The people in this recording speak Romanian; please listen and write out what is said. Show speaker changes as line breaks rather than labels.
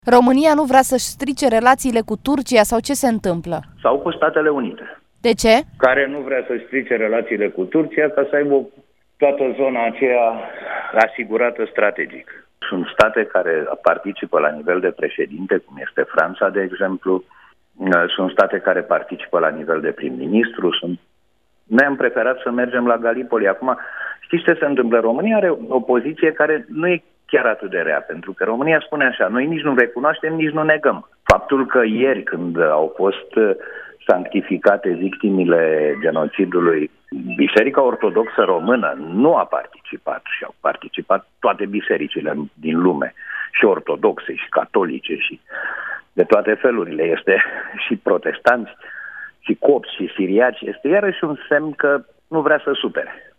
România nu vrea să-și strice relațiile cu Turcia sau ce se întâmplă?
Sau cu Statele Unite.
De ce?
Care nu vrea să-și strice relațiile cu Turcia ca să aibă toată zona aceea asigurată strategic. Sunt state care participă la nivel de președinte, cum este Franța, de exemplu. Sunt state care participă la nivel de prim-ministru. Noi am preferat să mergem la Gallipoli. Acum, știți ce se întâmplă? România are o poziție care nu e chiar atât de rea, pentru că România spune așa: noi nici nu recunoaștem, nici nu negăm. Faptul că ieri, când au fost sanctificate victimile genocidului, Biserica Ortodoxă Română nu a participat și au participat toate bisericile din lume, și ortodoxe, și catolice, și de toate felurile, este și protestanți, și copți, și siriaci, este iarăși un semn că nu vrea să supere.